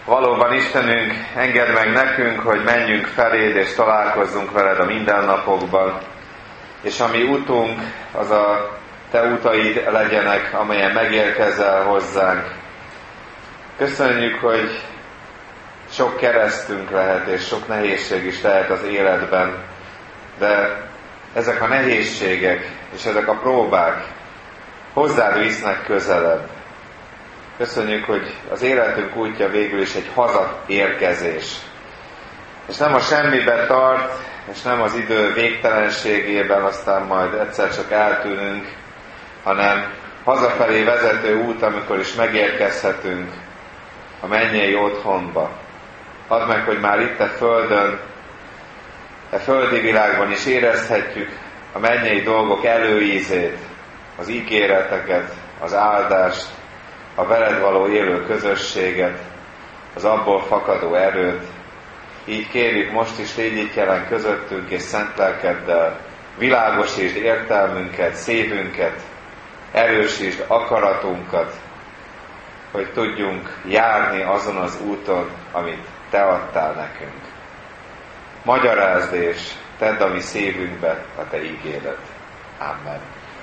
Valóban Istenünk, engedd meg nekünk, hogy menjünk feléd és találkozzunk veled a mindennapokban, és a mi utunk, az a te utaid legyenek, amelyen megérkezel hozzánk. Köszönjük, hogy sok keresztünk lehet, és sok nehézség is lehet az életben, de ezek a nehézségek és ezek a próbák hozzád visznek közelebb. Köszönjük, hogy az életünk útja végül is egy hazaérkezés. És nem a semmibe tart, és nem az idő végtelenségében, aztán majd egyszer csak eltűnünk, hanem hazafelé vezető út, amikor is megérkezhetünk a mennyei otthonba. Add meg, hogy már itt a földön, a földi világban is érezhetjük a mennyei dolgok előízét, az ígéreteket, az áldást, a veled való élő közösséget, az abból fakadó erőt. Így kérjük, most is légy itt jelen közöttünk, és szent lelkeddel világosítsd értelmünket, szívünket, erősítsd akaratunkat, hogy tudjunk járni azon az úton, amit te adtál nekünk. Magyarázd és tedd a mi szívünkbe a te ígéret. Amen.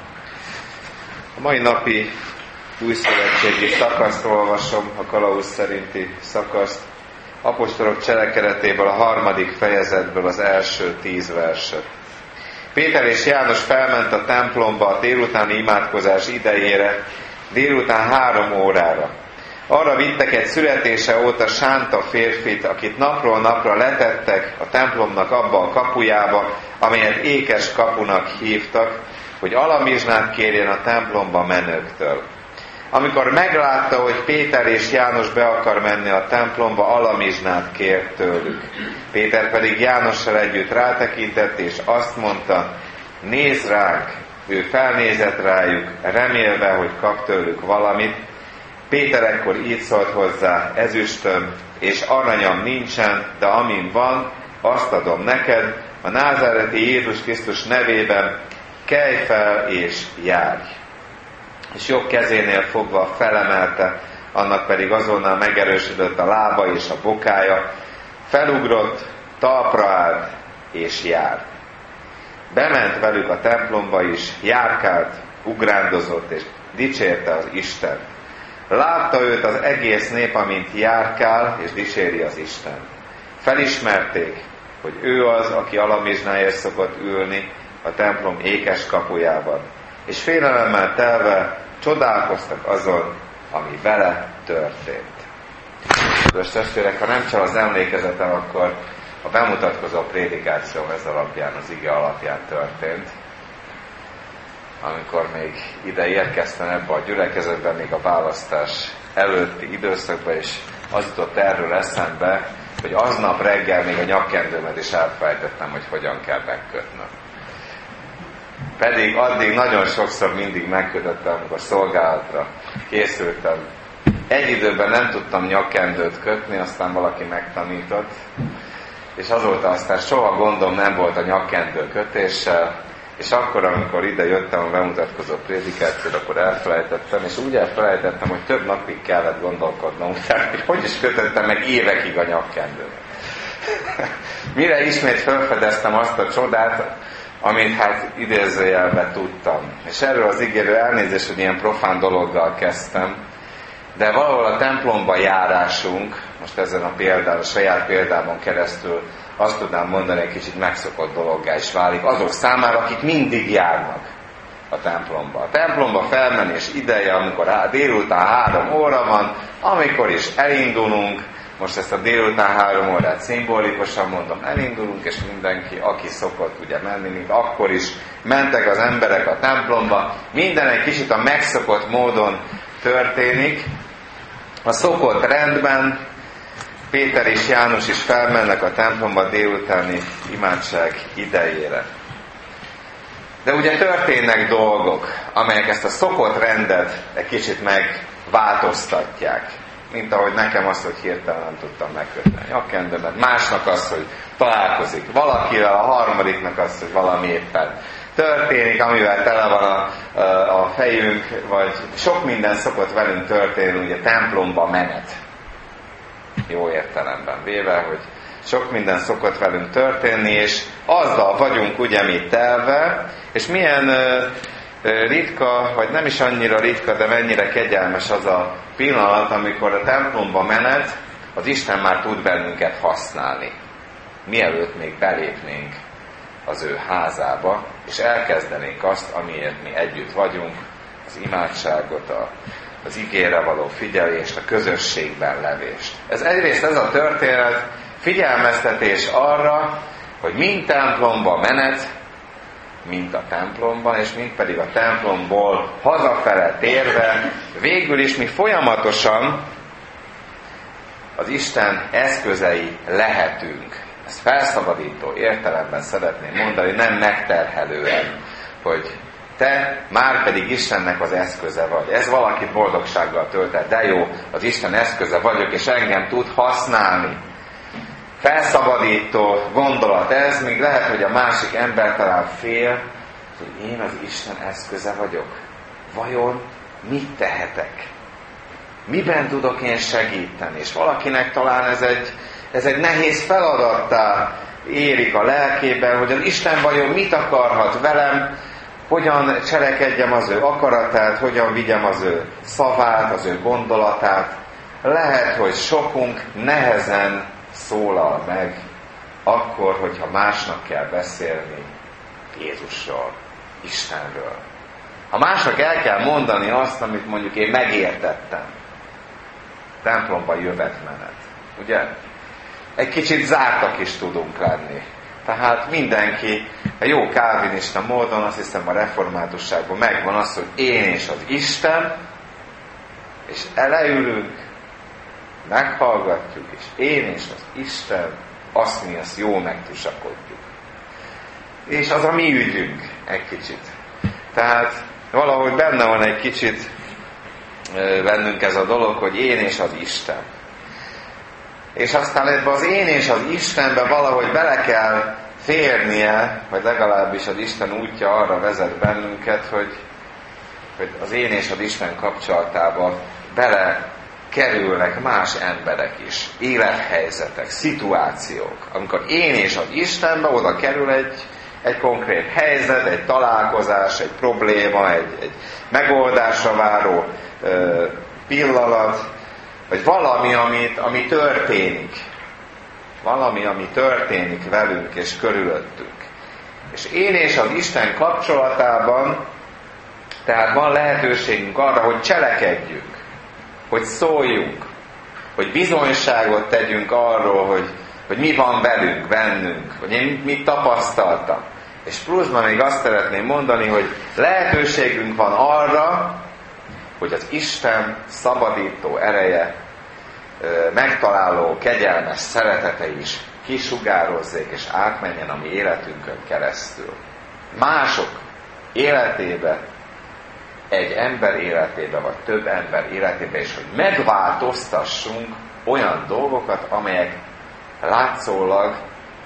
A mai napi újszövetségi szakaszt olvasom, a kalauz szerinti szakaszt, apostolok cselekedetéből a 3. fejezetből az első 10 verset. Péter és János felment a templomba a délutáni imádkozás idejére, délután 3 órára. Arra vittek egy születése óta sánta férfit, akit napról napra letettek a templomnak abba a kapujába, amelyet ékes kapunak hívtak, hogy alamizsnát kérjen a templomba menőktől. Amikor meglátta, hogy Péter és János be akar menni a templomba, alamizsnát kért tőlük. Péter pedig Jánossal együtt rátekintett, és azt mondta, nézz ránk! Ő felnézett rájuk, remélve, hogy kap tőlük valamit. Péter ekkor így szólt hozzá, ezüstöm és aranyam nincsen, de amin van, azt adom neked, a názáreti Jézus Krisztus nevében, kelj fel és járj! És jobb kezénél fogva felemelte, annak pedig azonnal megerősödött a lába és a bokája, felugrott, talpra állt és járt. Bement velük a templomba is, járkált, ugrándozott és dicsérte az Istent. Látta őt az egész nép, amint járkál és dicséri az Istent. Felismerték, hogy ő az, aki alamizsnáért szokott ülni a templom ékes kapujában. És félelemmel telve csodálkoztak azon, ami vele történt. Kedves testvérek, ha nem csak az emlékezetem, akkor a bemutatkozó prédikáció ez alapján, az ige alapján történt. Amikor még ide érkeztem ebbe a gyülekezetben, még a választás előtti időszakban, és az jutott erről eszembe, hogy aznap reggel még a nyakkendőmet is elfelejtettem, hogy hogyan kell megkötnöm. Pedig addig nagyon sokszor mindig megkötöttem, amikor szolgálatra készültem. Egy időben nem tudtam nyakkendőt kötni, aztán valaki megtanított, és azóta aztán soha gondom nem volt a nyakkendő kötéssel, és akkor, amikor ide jöttem a bemutatkozó prédikációra, akkor elfelejtettem, és úgy elfelejtettem, hogy több napig kellett gondolkodnom, hogy is kötöttem meg évekig a nyakkendőt. Mire ismét felfedeztem azt a csodát, amit hát idézőjelben tudtam. És erről az ígérő elnézést, hogy ilyen profán dologgal kezdtem, de valahol a templomba járásunk, most ezen a példán, a saját példában keresztül azt tudnám mondani, egy kicsit megszokott dologgá is válik azok számára, akik mindig járnak a templomba. A templomba felmenés ideje, amikor délután 3 óra van, amikor is elindulunk, most ezt a délután 3 órát szimbolikusan mondom, elindulunk, és mindenki, aki szokott ugye menni, mint akkor is mentek az emberek a templomba, minden egy kicsit a megszokott módon történik, a szokott rendben. Péter és János is felmennek a templomba délutáni imádság idejére. De ugye történnek dolgok, amelyek ezt a szokott rendet egy kicsit megváltoztatják. Mint ahogy nekem azt, hogy hirtelen nem tudtam megkötni a nyakkendőmet. Másnak az, hogy találkozik valakivel, a harmadiknak az, hogy valami éppen történik, amivel tele van a fejünk, vagy sok minden szokott velünk történni, ugye templomba menet. jó értelemben véve, hogy sok minden szokott velünk történni, és azzal vagyunk ugye mi telve, és milyen ritka, vagy nem is annyira ritka, de mennyire kegyelmes az a pillanat, amikor a templomba menet, az Isten már tud bennünket használni. Mielőtt még belépnénk az ő házába, és elkezdenénk azt, amiért mi együtt vagyunk, az imádságot, az igére való figyelést, a közösségben levést. Egyrészt ez a történet figyelmeztetés arra, hogy mind templomba menet, mint a templomban, és mint pedig a templomból hazafele térve, végül is mi folyamatosan az Isten eszközei lehetünk. Ezt felszabadító értelemben szeretném mondani, nem megterhelően, hogy te már pedig Istennek az eszköze vagy. Ez valakit boldogsággal tölt, de jó, az Isten eszköze vagyok, és engem tud használni. Felszabadító gondolat ez, még lehet, hogy a másik ember talán fél, hogy én az Isten eszköze vagyok. Vajon mit tehetek? Miben tudok én segíteni? És valakinek talán ez egy nehéz feladattá érik a lelkében, hogy az Isten vajon mit akarhat velem, hogyan cselekedjem az ő akaratát, hogyan vigyem az ő szavát, az ő gondolatát. Lehet, hogy sokunk nehezen szólal meg akkor, hogyha másnak kell beszélni Jézusról, Istenről. Ha másnak el kell mondani azt, amit mondjuk én megértettem. Templomba jövetmenet. Ugye? Egy kicsit zártak is tudunk lenni. Tehát mindenki a jó kálvinista módon, azt hiszem a reformátusságban megvan az, hogy én és az Isten, és leülünk, meghallgatjuk, és én és az Isten, azt mi azt jó megtusakodjuk. És az a mi ügyünk egy kicsit. Tehát valahogy benne van egy kicsit bennünk ez a dolog, hogy én és az Isten. És aztán ebbe az én és az Istenbe valahogy bele kell férnie, vagy legalábbis az Isten útja arra vezet bennünket, hogy az én és az Isten kapcsolatába bele kerülnek más emberek is, élethelyzetek, szituációk. Amikor én és az Istenbe oda kerül egy konkrét helyzet, egy találkozás, egy probléma, egy megoldásra váró pillanat, vagy valami, ami történik. Valami, ami történik velünk és körülöttünk. És én és az Isten kapcsolatában tehát van lehetőségünk arra, hogy cselekedjünk, hogy szóljunk, hogy bizonyságot tegyünk arról, hogy mi van velünk, bennünk, hogy én mit tapasztaltam. És pluszban még azt szeretném mondani, hogy lehetőségünk van arra, hogy az Isten szabadító ereje, megtaláló, kegyelmes szeretete is kisugározzék és átmenjen a mi életünkön keresztül. Mások életébe, egy ember életébe, vagy több ember életébe is, hogy megváltoztassunk olyan dolgokat, amelyek látszólag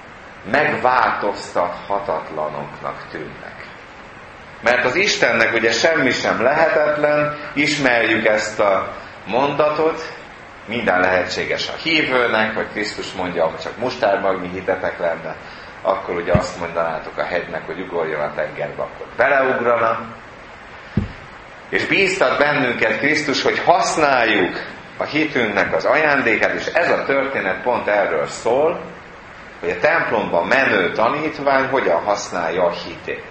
megváltoztathatatlanoknak tűnnek. Mert az Istennek ugye semmi sem lehetetlen, ismerjük ezt a mondatot, minden lehetséges a hívőnek, hogy Krisztus mondja, ha csak mustármagnyi hitetek lenne, akkor ugye azt mondanátok a hegynek, hogy ugorjon a tengerbe, akkor beleugrana. És bíztat bennünket Krisztus, hogy használjuk a hitünknek az ajándékát, és ez a történet pont erről szól, hogy a templomban menő tanítvány hogyan használja a hitét.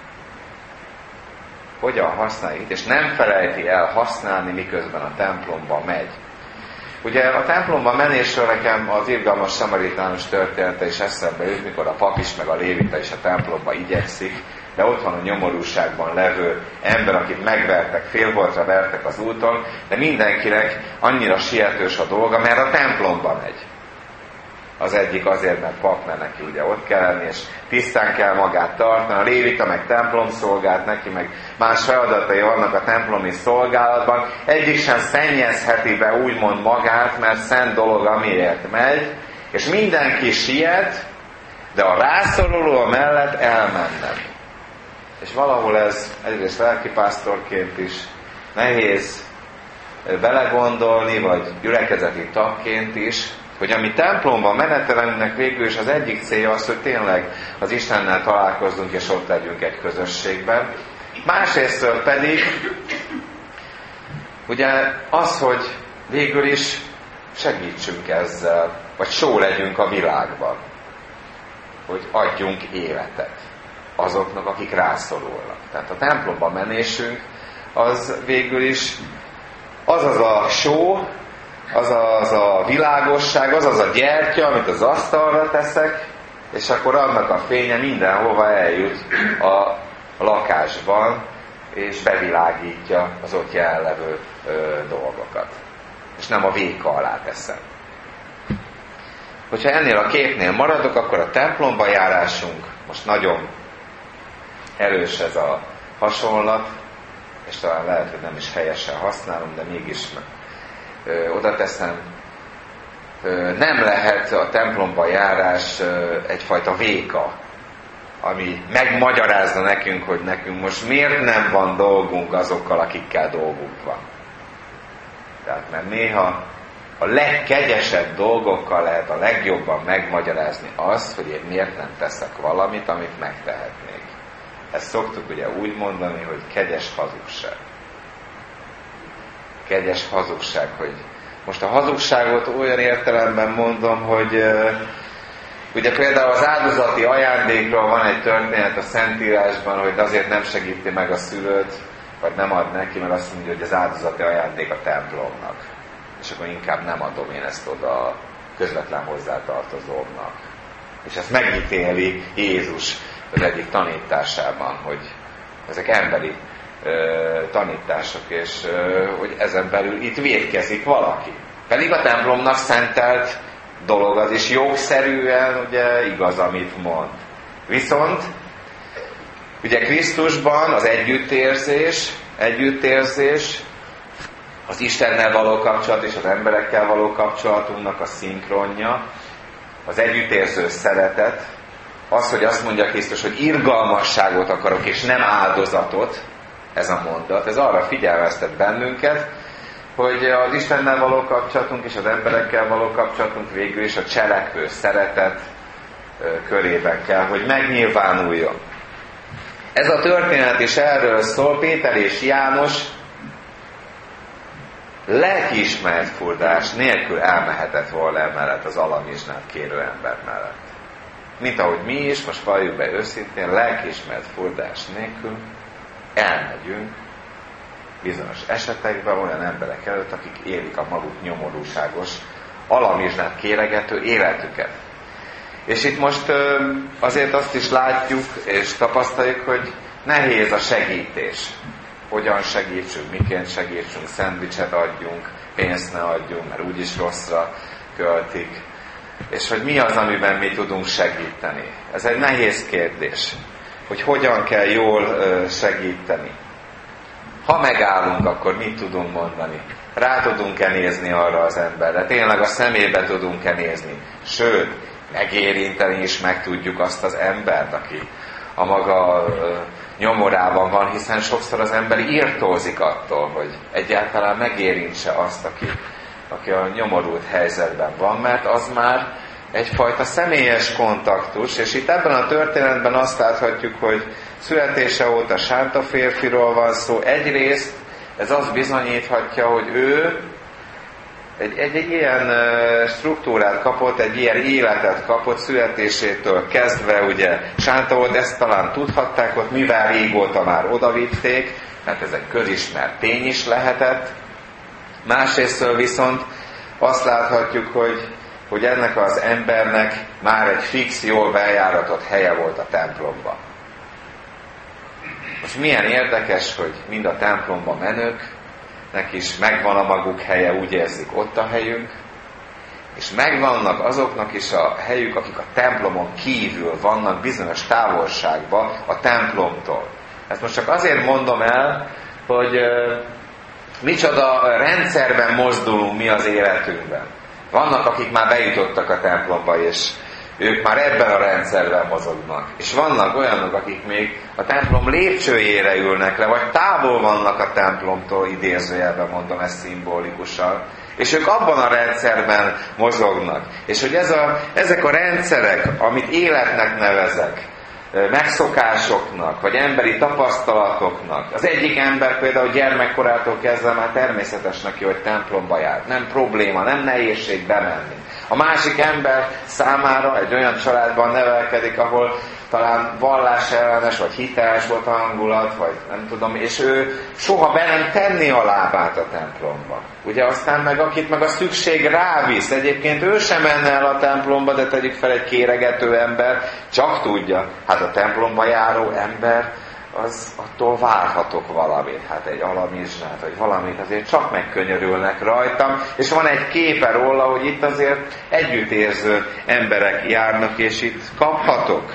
Hogyan használja a hitét, és nem felejti el használni, miközben a templomba megy. Ugye a templomban menésről nekem az irgalmas szamaritánus története is eszembe jut, mikor a pap is, meg a lévita is a templomba igyekszik, de ott van a nyomorúságban levő ember, akit megvertek, félholtra vertek az úton, de mindenkinek annyira sietős a dolga, mert a templomba megy. Az egyik azért, mert pap, mert neki ugye ott kell lenni, és tisztán kell magát tartani, a lévita meg templomszolgált, neki meg más feladatai vannak a templomi szolgálatban. Egyik sem szennyezheti be úgymond magát, mert szent dolog, amiért megy, és mindenki siet, de a rászoruló mellett elmenne. És valahol ez egyrészt lelkipásztorként is nehéz belegondolni, vagy gyülekezeti tagként is, hogy a mi templomban menetelünknek végül is az egyik célja az, hogy tényleg az Istennel találkozzunk, és ott legyünk egy közösségben. Másrésztről pedig, ugye az, hogy végül is segítsünk ezzel, vagy só legyünk a világban, hogy adjunk életet azoknak, akik rászorulnak. Tehát a templomba menésünk, az végül is az a só, az a világosság, az a gyertya, amit az asztalra teszek, és akkor annak a fénye mindenhova eljut a lakásban, és bevilágítja az ott jelenlevő dolgokat. És nem a véka alá teszem. Hogyha ennél a képnél maradok, akkor a templomba járásunk, most nagyon erős ez a hasonlat, és talán lehet, hogy nem is helyesen használom, de mégis oda teszem, nem lehet a templomba járás egyfajta véka, ami megmagyarázza nekünk, hogy nekünk most miért nem van dolgunk azokkal, akikkel dolgunk van. Tehát mert néha a legkegyesebb dolgokkal lehet a legjobban megmagyarázni azt, hogy én miért nem teszek valamit, amit megtehetnék. Ezt szoktuk ugye úgy mondani, hogy kegyes hazugság. Kegyes hazugság, hogy most a hazugságot olyan értelemben mondom, hogy ugye például az áldozati ajándékról van egy történet a Szentírásban, hogy azért nem segíti meg a szülőt, vagy nem ad neki, mert azt mondja, hogy az áldozati ajándék a templomnak. És akkor inkább nem adom én ezt oda a közvetlen hozzátartozóknak. És ezt megítéli Jézus az egyik tanításában, hogy ezek emberi tanítások, és hogy ezen belül itt vétkezik valaki. Pedig a templomnak szentelt dolog az is jogszerűen ugye igaz, amit mond. Viszont ugye Krisztusban az együttérzés, az Istennel való kapcsolat és az emberekkel való kapcsolatunknak a szinkronja, az együttérző szeretet, az, hogy azt mondja Krisztus, hogy irgalmasságot akarok, és nem áldozatot, ez a mondat, ez arra figyelmeztet bennünket, hogy az Istennel való kapcsolatunk és az emberekkel való kapcsolatunk végül is a cselekvő szeretet körében kell, hogy megnyilvánuljon. Ez a történet is erről szól, Péter és János lelkiismeret furdás nélkül elmehetett volna emellett az alamizsnát kérő ember mellett. Mint ahogy mi is, most valljuk be őszintén, lelkiismeret furdás nélkül elmegyünk bizonyos esetekben olyan emberek előtt, akik élik a maguk nyomorúságos, alamizsnát kéregető életüket. És itt most azért azt is látjuk és tapasztaljuk, hogy nehéz a segítés. Hogyan segítsünk, miként segítsünk, szendvicset adjunk, pénzt ne adjunk, mert úgyis rosszra költik. És hogy mi az, amiben mi tudunk segíteni. Ez egy nehéz kérdés, hogy hogyan kell jól segíteni. Ha megállunk, akkor mit tudunk mondani? Rá tudunk-e nézni arra az emberre? Tényleg a szemébe tudunk-e nézni? Sőt, megérinteni is meg tudjuk azt az embert, aki a maga nyomorában van, hiszen sokszor az ember irtózik attól, hogy egyáltalán megérintse azt, aki a nyomorult helyzetben van, mert az már egyfajta személyes kontaktus, és itt ebben a történetben azt láthatjuk, hogy születése óta sánta férfiról van szó. Egyrészt ez azt bizonyíthatja, hogy ő egy ilyen struktúrát kapott, egy ilyen életet kapott születésétől kezdve, ugye sánta volt, ezt talán tudhatták ott, mivel régóta már odavitték, mert ez egy közismert tény is lehetett. Másrésztől viszont azt láthatjuk, hogy ennek az embernek már egy fix, jól bejáratott helye volt a templomban. Most milyen érdekes, hogy mind a templomba menőknek is megvan a maguk helye, úgy érzik, ott a helyünk, és megvannak azoknak is a helyük, akik a templomon kívül vannak bizonyos távolságban a templomtól. Ezt most csak azért mondom el, hogy micsoda rendszerben mozdulunk mi az életünkben. Vannak, akik már bejutottak a templomba, és Ők már ebben a rendszerben mozognak. És vannak olyanok, akik még a templom lépcsőjére ülnek le, vagy távol vannak a templomtól, idézőjelben mondom ezt szimbolikusan. És ők abban a rendszerben mozognak. És hogy ezek a rendszerek, amit életnek nevezek, megszokásoknak, vagy emberi tapasztalatoknak. Az egyik ember például gyermekkorától kezdve már természetes neki, hogy templomba jár. Nem probléma, nem nehézség bemenni. A másik ember számára egy olyan családban nevelkedik, ahol talán vallásellenes, vagy hiteles volt a hangulat, vagy nem tudom, és ő soha be nem tenni a lábát a templomba. Ugye aztán meg akit meg a szükség rávisz, egyébként ő sem menne el a templomba, de tegyük fel egy kéregető ember, csak tudja, hát a templomba járó ember, az attól várhatok valamit, hát egy alamizsnát, vagy valamit, azért csak megkönyörülnek rajtam, és van egy képe róla, hogy itt azért együttérző emberek járnak, és itt kaphatok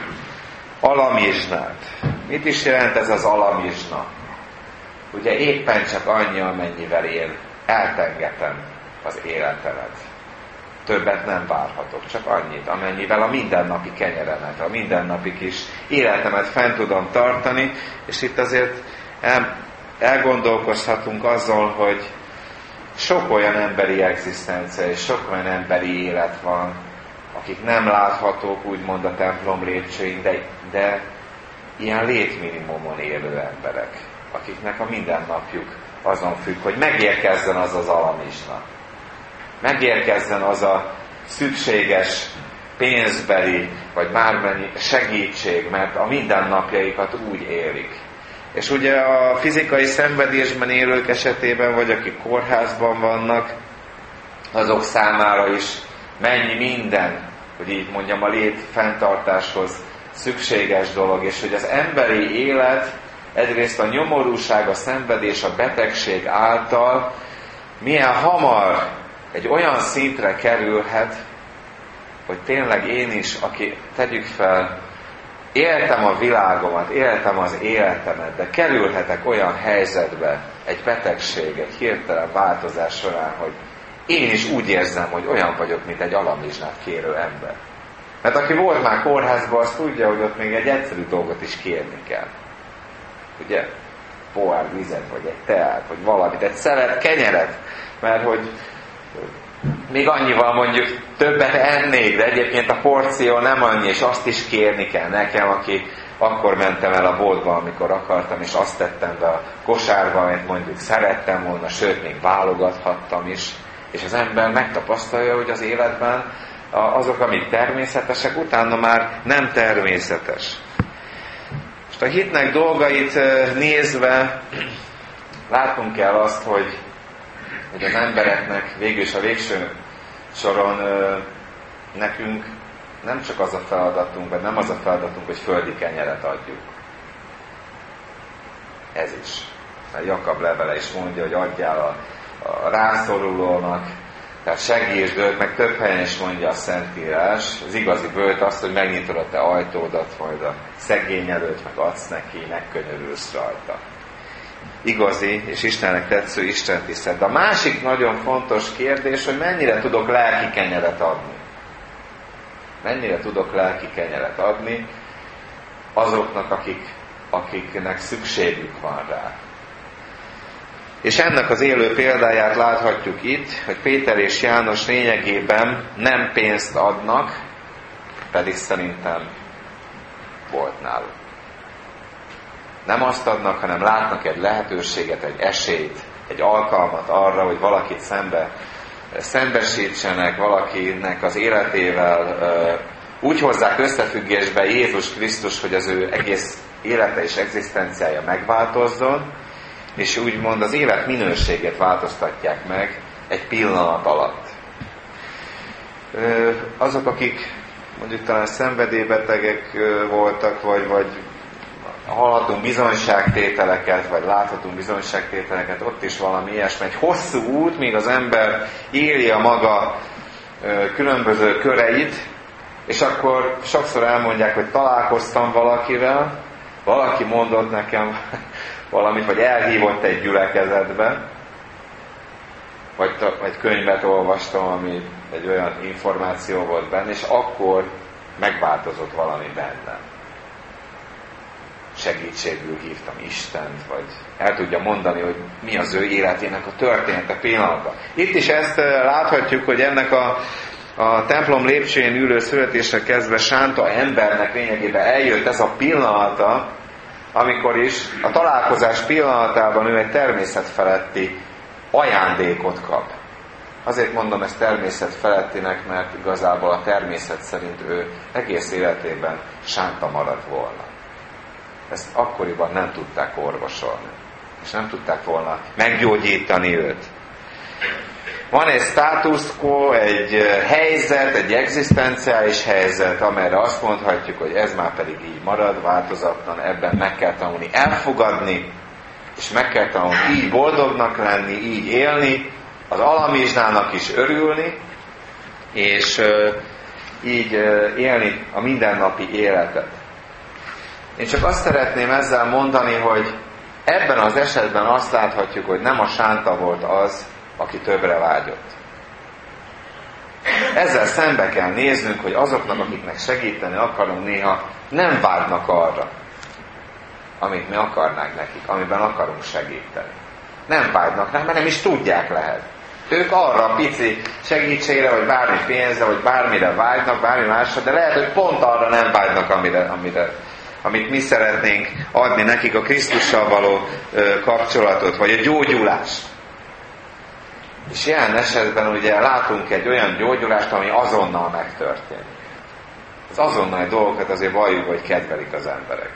alamizsnát. Mit is jelent ez az alamizsna? Ugye éppen csak annyi, amennyivel én eltengetem az életemet. Többet nem várhatok, csak annyit, amennyivel a mindennapi kenyeremet, a mindennapi kis életemet fent tudom tartani, és itt azért elgondolkozhatunk azon, hogy sok olyan emberi egzisztencia és sok olyan emberi élet van, akik nem láthatók, úgymond a templom lépcsőin, de ilyen létminimumon élő emberek, akiknek a mindennapjuk azon függ, hogy megérkezzen az az alamizsna. Megérkezzen az a szükséges pénzbeli, vagy bármennyi segítség, mert a mindennapjaikat úgy élik. És ugye a fizikai szenvedésben élők esetében, vagy akik kórházban vannak, azok számára is mennyi minden, hogy így mondjam, a lét fenntartáshoz szükséges dolog, és hogy az emberi élet egyrészt a nyomorúság, a szenvedés, a betegség által milyen hamar egy olyan szintre kerülhet, hogy tényleg én is, aki, tegyük fel, éltem a világomat, éltem az életemet, de kerülhetek olyan helyzetbe, egy betegség, egy hirtelen változás során, hogy én is úgy érzem, hogy olyan vagyok, mint egy alamizsnát kérő ember. Mert aki volt már kórházban, az tudja, hogy ott még egy egyszerű dolgot is kérni kell. Ugye? Pohár vizet, vagy egy teát, vagy valamit, egy szelet kenyeret, mert hogy még annyival mondjuk többet ennék, de egyébként a porció nem annyi, és azt is kérni kell nekem, aki akkor mentem el a boltba, amikor akartam, és azt tettem be a kosárba, amit mondjuk szerettem volna, sőt, még válogathattam is. És az ember megtapasztalja, hogy az életben azok, amik természetesek, utána már nem természetes. Most a hitnek dolgait nézve látnunk kell azt, hogy az embereknek végül is a végső soron nekünk nem csak az a feladatunk, vagy nem az a feladatunk, hogy földi kenyeret adjuk. Ez is. Mert Jakab levele is mondja, hogy adjál a rászorulónak, tehát segítsd őt, meg több helyen is mondja a Szentírás. Az igazi bőt azt, hogy megnyitod a te ajtódat, majd a szegény előtt, meg adsz neki, megkönyörülsz rajta. Igazi és Istennek tetsző Isten tisztelet. De a másik nagyon fontos kérdés, hogy mennyire tudok lelki kenyeret adni. Mennyire tudok lelki kenyeret adni azoknak, akiknek szükségük van rá. És ennek az élő példáját láthatjuk itt, hogy Péter és János lényegében nem pénzt adnak, pedig szerintem volt náluk. Nem azt adnak, hanem látnak egy lehetőséget, egy esélyt, egy alkalmat arra, hogy valakit szembesítsenek, valakinek az életével úgy hozzák összefüggésbe Jézus Krisztus, hogy az ő egész élete és egzisztenciája megváltozzon, és úgymond az élet minőségét változtatják meg egy pillanat alatt. Azok, akik mondjuk talán szenvedélybetegek voltak, vagy hallhatunk bizonyságtételeket, vagy láthatunk bizonyságtételeket, ott is valami ilyesmi. Egy hosszú út, míg az ember éli a maga különböző köreit, és akkor sokszor elmondják, hogy találkoztam valakivel, valaki mondott nekem valamit, vagy elhívott egy gyülekezetbe, vagy könyvet olvastam, ami egy olyan információ volt benne, és akkor megváltozott valami bennem. Segítségül hívtam Istent, vagy el tudja mondani, hogy mi az ő életének a története pillanata. Itt is ezt láthatjuk, hogy ennek a templom lépcsőjén ülő születésre kezdve sánta embernek lényegében eljött ez a pillanata, amikor is a találkozás pillanatában ő egy természetfeletti ajándékot kap. Azért mondom ezt természetfelettinek, mert igazából a természet szerint ő egész életében sánta maradt volna. Ezt akkoriban nem tudták orvosolni, és nem tudták volna meggyógyítani őt. Van egy status quo, egy helyzet, egy egzisztenciális helyzet, amelyre azt mondhatjuk, hogy ez már pedig így marad, változatlan, ebben meg kell tanulni elfogadni, és meg kell tanulni így boldognak lenni, így élni, az alamizsnának is örülni, és így élni a mindennapi életet. Én csak azt szeretném ezzel mondani, hogy ebben az esetben azt láthatjuk, hogy nem a sánta volt az, aki többre vágyott. Ezzel szembe kell néznünk, hogy azoknak, akiknek segíteni akarunk, néha nem vágynak arra, amit mi akarnánk nekik, amiben akarunk segíteni. Nem vágynak rá, mert nem is tudják lehet. Ők arra a pici segítségre, vagy bármi pénzre, vagy bármire vágynak, bármi másra, de lehet, hogy pont arra nem vágynak, amit mi szeretnénk adni nekik, a Krisztussal való kapcsolatot, vagy a gyógyulást. És ilyen esetben ugye látunk egy olyan gyógyulást, ami azonnal megtörténik. Az azonnali dolgokat azért valljuk, hogy kedvelik az emberek.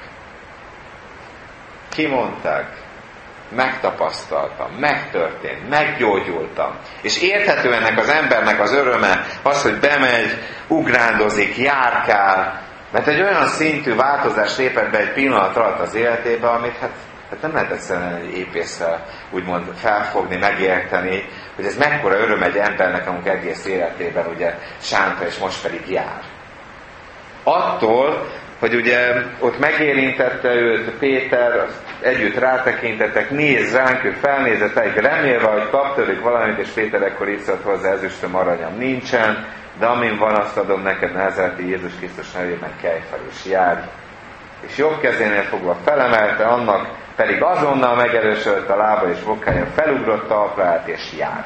Kimondták, megtapasztaltam, megtörtént, meggyógyultam. És érthető ennek az embernek az öröme az, hogy bemegy, ugrándozik, járkál, mert egy olyan szintű változás lépett be egy pillanat alatt az életébe, amit hát nem lehet egyszerűen egy épésszel úgymond felfogni, megérteni, hogy ez mekkora öröm egy embernek, amikor egész életében ugye sánta, és most pedig jár. Attól, hogy ugye ott megérintette őt Péter, együtt rátekintettek, nézz ránk, ő felnézett egy remélve, hogy kap tőlük valamit, és Péter ekkor így szólt hozzá, ezüstöm, aranyam nincsen, de amin van, azt adom neked, Názáreti Jézus Krisztus nevében, kelj fel és járj. És jobb kezénél fogva felemelte, annak pedig azonnal megerősödött a lába és bokája, felugrott talpra állt és járt.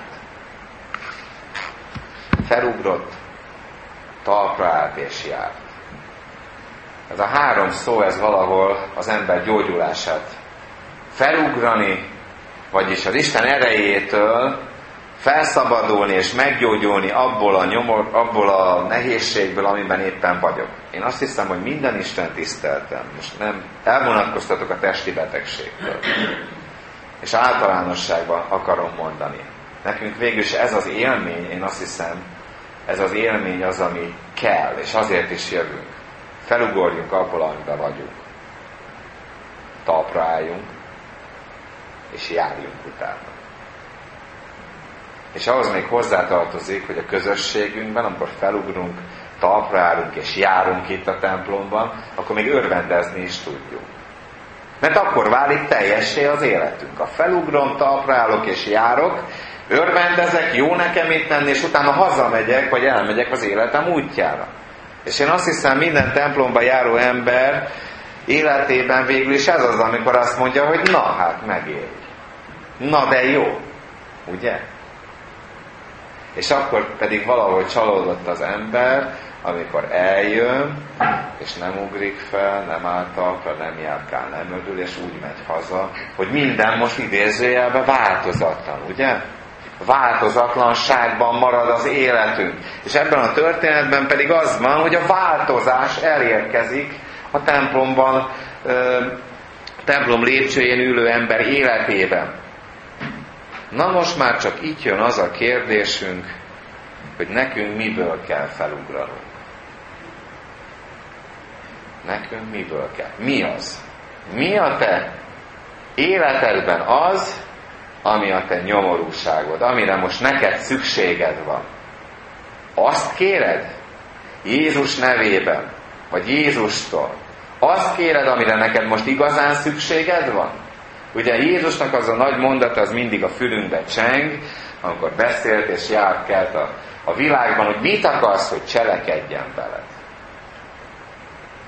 Felugrott, talpra állt és járt. Ez a három szó, ez valahol az ember gyógyulását. Felugrani, vagyis az Isten erejétől felszabadulni és meggyógyulni abból a nehézségből, amiben éppen vagyok. Én azt hiszem, hogy minden Isten tiszteltem. Most nem elvonatkoztatok a testi betegségtől. És általánosságban akarom mondani. Nekünk végülis ez az élmény, én azt hiszem, ez az élmény az, ami kell, és azért is jövünk. Felugorjunk abból, amiben vagyunk. Talpra álljunk, és járjunk utána. És ahhoz még hozzátartozik, hogy a közösségünkben, amikor felugrunk, talpra állunk és járunk itt a templomban, akkor még örvendezni is tudjuk. Mert akkor válik teljessé az életünk. Ha felugrom, talpra állok és járok, örvendezek, jó nekem itt lenni, és utána hazamegyek, vagy elmegyek az életem útjára. És én azt hiszem, minden templomba járó ember életében végül is ez az, amikor azt mondja, hogy na, hát megéri. Na, de jó. Ugye? És akkor pedig valahogy csalódott az ember, amikor eljön, és nem ugrik fel, nem áll talpra, nem járkál, nem ödül, és úgy megy haza, hogy minden most idézőjelben változatlan, ugye? Változatlanságban marad az életünk. És ebben a történetben pedig az van, hogy a változás elérkezik a templomban, templom lépcsőjén ülő ember életében. Na most már csak itt jön az a kérdésünk, hogy nekünk miből kell felugranunk. Nekünk miből kell? Mi az? Mi a te életedben az, ami a te nyomorúságod, amire most neked szükséged van? Azt kéred? Jézus nevében, vagy Jézustól. Azt kéred, amire neked most igazán szükséged van? Ugye Jézusnak az a nagy mondata, az mindig a fülünkbe cseng, amikor beszélt és járt kelt a világban, hogy mit akarsz, hogy cselekedjen veled.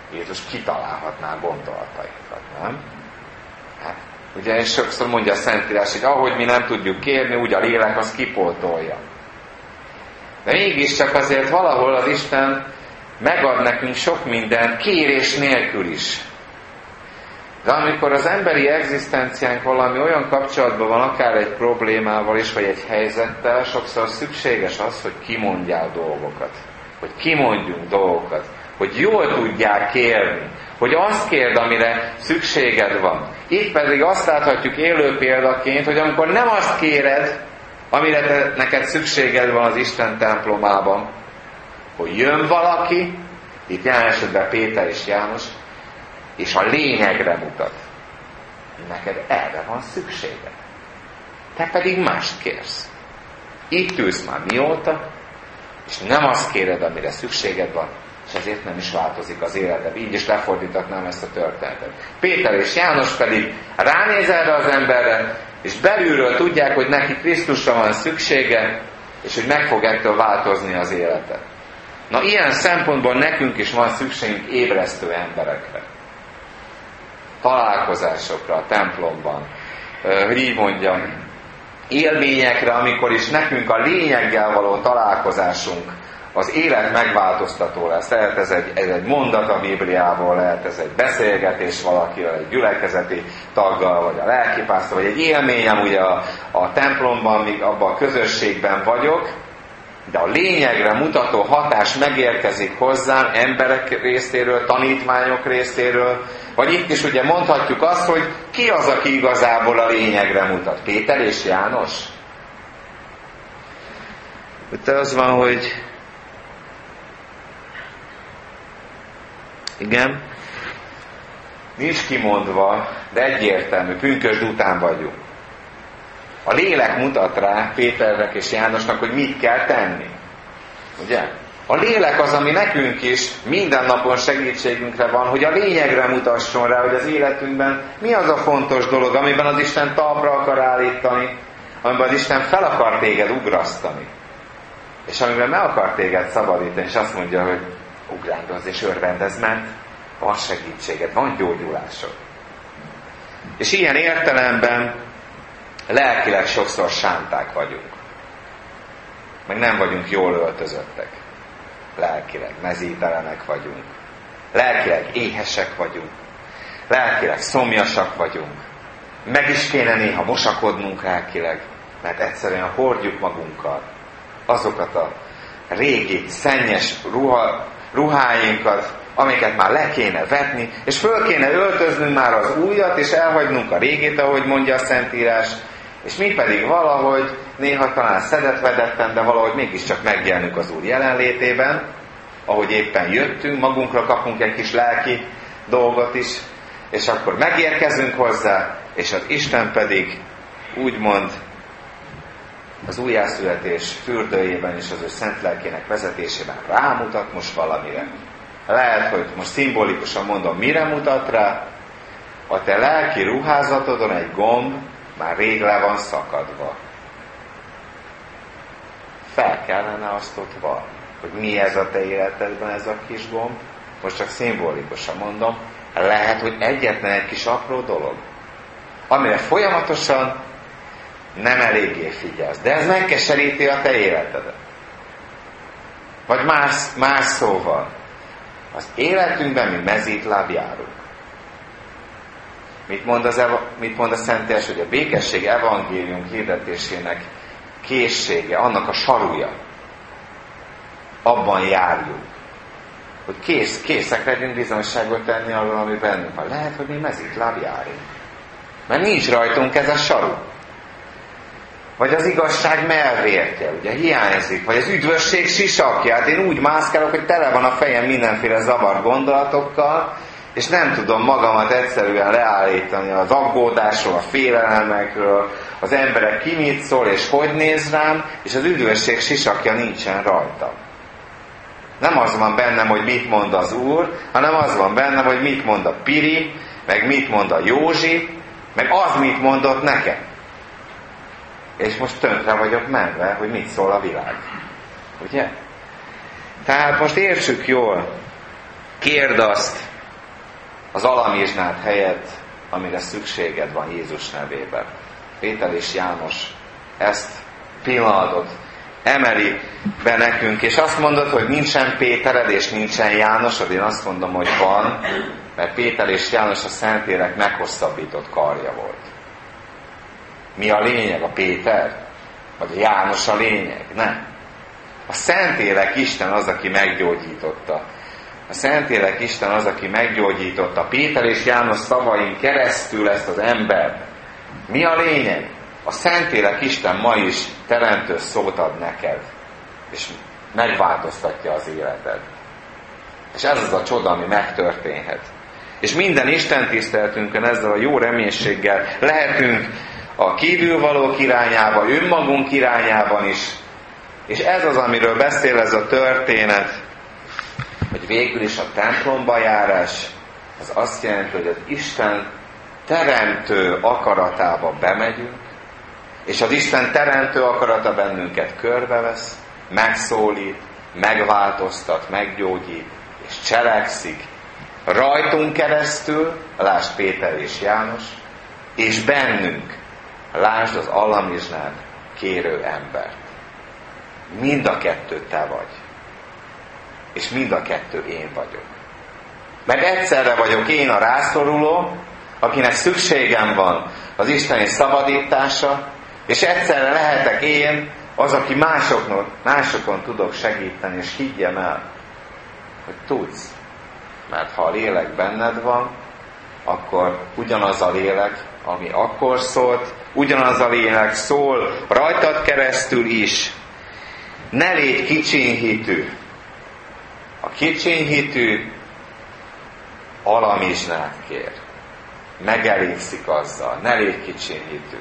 Jézus kitalálhatná a gondolatainkat, nem? Hát, ugye és sokszor mondja a Szentírás, hogy ahogy mi nem tudjuk kérni, úgy a lélek az kipótolja. De mégiscsak azért valahol az Isten megad nekünk sok mindent kérés nélkül is. De amikor az emberi egzisztenciánk valami olyan kapcsolatban van, akár egy problémával is, vagy egy helyzettel, sokszor szükséges az, hogy kimondjál dolgokat. Hogy kimondjunk dolgokat. Hogy jól tudják kérni. Hogy azt kérd, amire szükséged van. Itt pedig azt láthatjuk élő példaként, hogy amikor nem azt kéred, amire neked szükséged van az Isten templomában, hogy jön valaki, itt jelen esetben Péter és János, és a lényegre mutat. Neked erre van szükséged. Te pedig mást kérsz. Itt ülsz már mióta, és nem azt kéred, amire szükséged van, és ezért nem is változik az életed. Így is lefordítatnám ezt a történetet. Péter és János pedig ránéz erre az emberre, és belülről tudják, hogy neki Krisztusra van szüksége, és hogy meg fog ettől változni az élete. Na, ilyen szempontból nekünk is van szükségünk ébresztő emberekre. Találkozásokra a templomban, hogy így mondjam, élményekre, amikor is nekünk a lényeggel való találkozásunk az élet megváltoztató lesz. Lehet ez egy mondat a Bibliából, lehet ez egy beszélgetés valakivel, egy gyülekezeti taggal, vagy a lelkipásztor, vagy egy élményem ugye a templomban, míg abban a közösségben vagyok, de a lényegre mutató hatás megérkezik hozzám emberek részéről, tanítványok részéről, vagy itt is ugye mondhatjuk azt, hogy ki az, aki igazából a lényegre mutat? Péter és János? Itt az van, hogy igen, nincs kimondva, de egyértelmű, pünkösd után vagyunk. A lélek mutat rá Péternek és Jánosnak, hogy mit kell tenni. Ugye? A lélek az, ami nekünk is minden napon segítségünkre van, hogy a lényegre mutasson rá, hogy az életünkben mi az a fontos dolog, amiben az Isten talpra akar állítani, amiben az Isten fel akar téged ugrasztani. És amiben meg akar téged szabadítani, és azt mondja, hogy ugrándozz és örvendezz, mert van segítséged, van gyógyulásod. És ilyen értelemben lelkileg sokszor sánták vagyunk. Meg nem vagyunk jól öltözöttek. Lelkileg mezítelenek vagyunk. Lelkileg éhesek vagyunk. Lelkileg szomjasak vagyunk. Meg is kéne néha mosakodnunk lelkileg, mert egyszerűen hordjuk magunkkal azokat a régi, szennyes ruháinkat, amiket már le kéne vetni, és föl kéne öltöznünk már az újat, és elhagynunk a régit, ahogy mondja a Szentírás, és mi pedig valahogy, néha talán szedetvedetten, de valahogy mégiscsak megjelenünk az Úr jelenlétében, ahogy éppen jöttünk, magunkra kapunk egy kis lelki dolgot is, és akkor megérkezünk hozzá, és az Isten pedig úgymond az újjászületés fürdőjében és az ő szent lelkének vezetésében rámutat most valamire. Lehet, hogy most szimbolikusan mondom, mire mutat rá? A te lelki ruházatodon egy gomb már rég le van szakadva. Fel kellene azt ott valni, hogy mi ez a te életedben ez a kis gomb. Most csak szimbolikusan mondom, lehet, hogy egyetlen egy kis apró dolog, amire folyamatosan nem eléggé figyelsz. De ez megkeseríti a te életedet. Vagy más szóval, az életünkben mi mezítláb járunk. Mit mond a Szentírás, hogy a békesség evangélium hirdetésének készsége, annak a sarúja. Abban járjunk. Hogy készek legyünk bizonyságot tenni arról, ami bennünk van. Lehet, hogy mi mezítláb járunk. Mert nincs rajtunk ez a saru. Vagy az igazság melvértje, ugye hiányzik, vagy az üdvösség sisakja. Hát én úgy mászkálok, hogy tele van a fejem mindenféle zavar gondolatokkal, és nem tudom magamat egyszerűen leállítani az aggódásról, a félelemekről, az emberek ki mit szól, és hogy néz rám, és az üdvösség sisakja nincsen rajta. Nem az van bennem, hogy mit mond az Úr, hanem az van bennem, hogy mit mond a Piri, meg mit mond a Józsi, meg az mit mondott nekem. És most tönkre vagyok menve, hogy mit szól a világ. Ugye? Tehát most értsük jól. Kérd azt, az alamizsnád helyett, amire szükséged van Jézus nevében. Péter és János ezt pillanatot emeli be nekünk, és azt mondod, hogy nincsen Pétered és nincsen Jánosod, én azt mondom, hogy van, mert Péter és János a Szentlélek meghosszabbított karja volt. Mi a lényeg? A Péter? Vagy a János a lényeg? Nem. A Szentlélek Isten az, aki meggyógyította. A Szentlélek Isten az, aki meggyógyította Péter és János szavain keresztül ezt az embert. Mi a lényeg? A Szentlélek Isten ma is teremtő szót ad neked, és megváltoztatja az életed. És ez az a csoda, ami megtörténhet. És minden Isten tiszteltünkön ezzel a jó reménységgel lehetünk a kívülvalók irányába, önmagunk irányában is. És ez az, amiről beszél ez a történet, hogy végül is a templomba járás, az azt jelenti, hogy az Isten teremtő akaratába bemegyünk, és az Isten teremtő akarata bennünket körbevesz, megszólít, megváltoztat, meggyógyít, és cselekszik rajtunk keresztül, lásd Péter és János, és bennünk, lásd az alamizsnát kérő embert. Mind a kettő te vagy. És mind a kettő én vagyok. Mert egyszerre vagyok én a rászoruló, akinek szükségem van az isteni szabadítása, és egyszerre lehetek én az, aki másokon tudok segíteni, és higgyem el, hogy tudsz. Mert ha a lélek benned van, akkor ugyanaz a lélek, ami akkor szólt, ugyanaz a lélek szól rajtad keresztül is. Ne légy kicsinyhitű. A kicsinyhitű alamizsnát kér. Megelégszik azzal. Ne légy kicsinyhitű.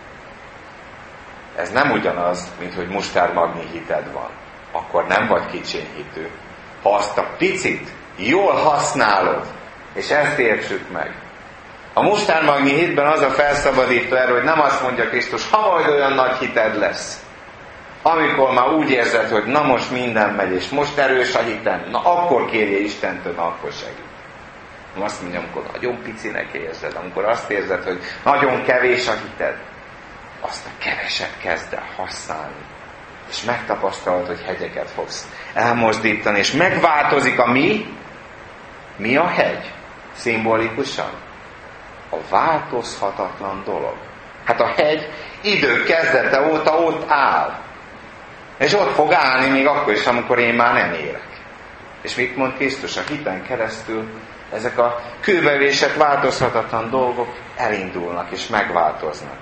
Ez nem ugyanaz, mint hogy mustármagnyi hited van. Akkor nem vagy kicsinyhitű. Ha azt a picit jól használod, és ezt értsük meg. A mustármagnyi hitben az a felszabadító erő, hogy nem azt mondja Krisztus, ha majd olyan nagy hited lesz, amikor már úgy érzed, hogy na most minden megy, és most erős a hitem, na akkor kérje Istentől, na akkor segít. Azt mondja, amikor nagyon picinek érzed, amikor azt érzed, hogy nagyon kevés a hited, azt a keveset kezd el használni. És megtapasztalod, hogy hegyeket fogsz elmozdítani, és megváltozik a mi? Mi a hegy? Szimbolikusan? A változhatatlan dolog. Hát a hegy idő kezdete óta ott áll. És ott fog állni még akkor is, amikor én már nem élek. És mit mond Krisztus? A hiten keresztül ezek a kőbevésett változhatatlan dolgok elindulnak és megváltoznak.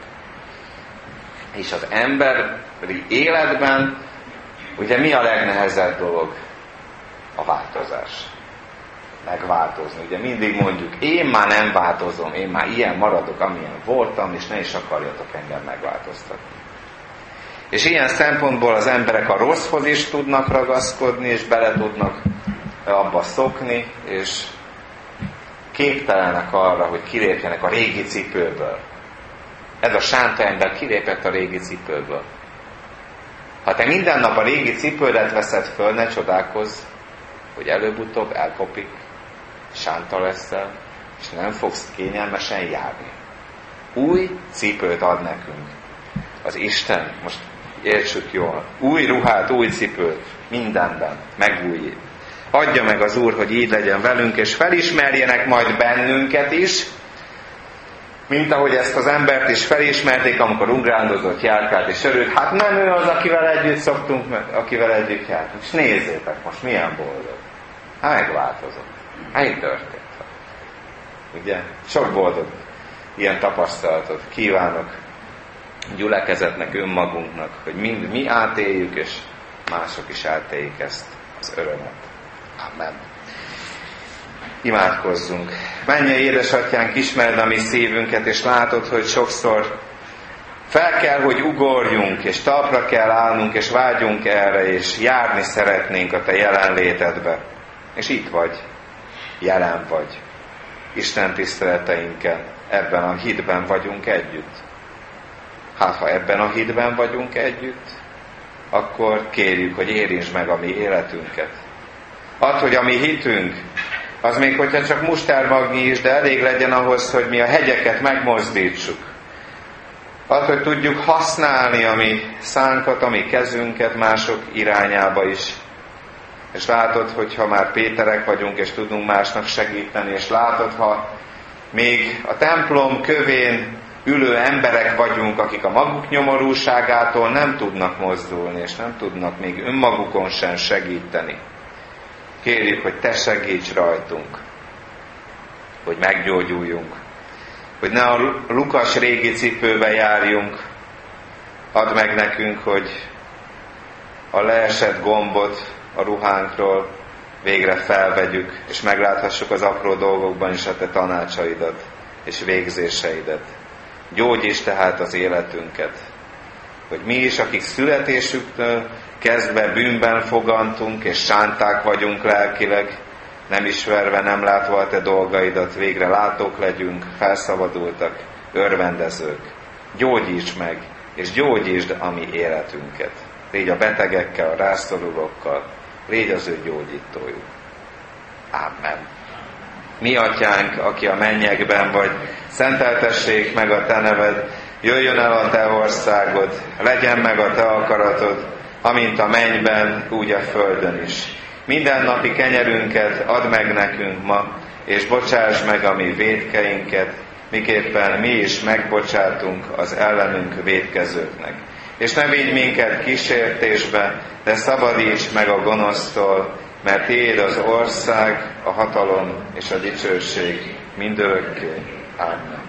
És az emberi életben ugye mi a legnehezebb dolog? A változás. Megváltozni. Ugye mindig mondjuk, én már nem változom, én már ilyen maradok, amilyen voltam, és ne is akarjatok engem megváltoztatni. És ilyen szempontból az emberek a rosszhoz is tudnak ragaszkodni, és bele tudnak abba szokni, és képtelenek arra, hogy kilépjenek a régi cipőből. Ez a sánta ember kilépett a régi cipőből. Ha te minden nap a régi cipődet veszed föl, ne csodálkozz, hogy előbb-utóbb elkopik, sánta leszel, és nem fogsz kényelmesen járni. Új cipőt ad nekünk az Isten, most értsük jól, új ruhát, új cipőt mindenben megújít. Adja meg az Úr, hogy így legyen velünk, és felismerjenek majd bennünket is, mint ahogy ezt az embert is felismerték, amikor ugrándozott, járkált és örült. Hát nem ő az, akivel együtt szoktunk, akivel együtt jártunk. És nézzétek most, milyen boldog. Hát megváltozott. Hát így történt. Ugye? Sok boldog ilyen tapasztalatot kívánok gyülekezetnek, önmagunknak, hogy mind mi átéljük, és mások is átéljük ezt az örömet. Amen. Imádkozzunk. Mennyei édesatyánk, ismered a mi szívünket, és látod, hogy sokszor fel kell, hogy ugorjunk, és talpra kell állnunk, és vágyunk erre, és járni szeretnénk a te jelenlétedbe. És itt vagy, jelen vagy. Isten tiszteleteinken, ebben a hitben vagyunk együtt. Hát, ha ebben a hitben vagyunk együtt, akkor kérjük, hogy érintsd meg a mi életünket. Add, hogy a mi hitünk Az még, hogyha csak mustármagnyi is, de elég legyen ahhoz, hogy mi a hegyeket megmozdítsuk. Az, hogy tudjuk használni a mi szánkat, a mi kezünket mások irányába is. És látod, hogyha már Péterek vagyunk, és tudunk másnak segíteni, és látod, ha még a templom kövén ülő emberek vagyunk, akik a maguk nyomorúságától nem tudnak mozdulni, és nem tudnak még önmagukon sem segíteni. Kérjük, hogy te segíts rajtunk, hogy meggyógyuljunk, hogy ne a lukas régi cipőbe járjunk. Add meg nekünk, hogy a leesett gombot a ruhánkról végre felvegyük, és megláthassuk az apró dolgokban is a te tanácsaidat és végzéseidet. Gyógyíts tehát az életünket, hogy mi is, akik születésüktől kezdve bűnben fogantunk, és sánták vagyunk lelkileg, nem ismerve, nem látva a te dolgaidat, végre látók legyünk, felszabadultak, örvendezők. Gyógyíts meg, és gyógyítsd a mi életünket. Légy a betegekkel, a rászorulókkal, légy az ő gyógyítójuk. Amen. Mi atyánk, aki a mennyekben vagy, szenteltessék meg a te neved, jöjjön el a te országod, legyen meg a te akaratod, amint a mennyben, úgy a földön is. Minden napi kenyerünket add meg nekünk ma, és bocsáss meg a mi vétkeinket, miképpen mi is megbocsátunk az ellenünk vétkezőknek. És ne vigy minket kísértésbe, de szabadíts meg a gonosztól, mert tiéd az ország, a hatalom és a dicsőség mindörökké. Amen.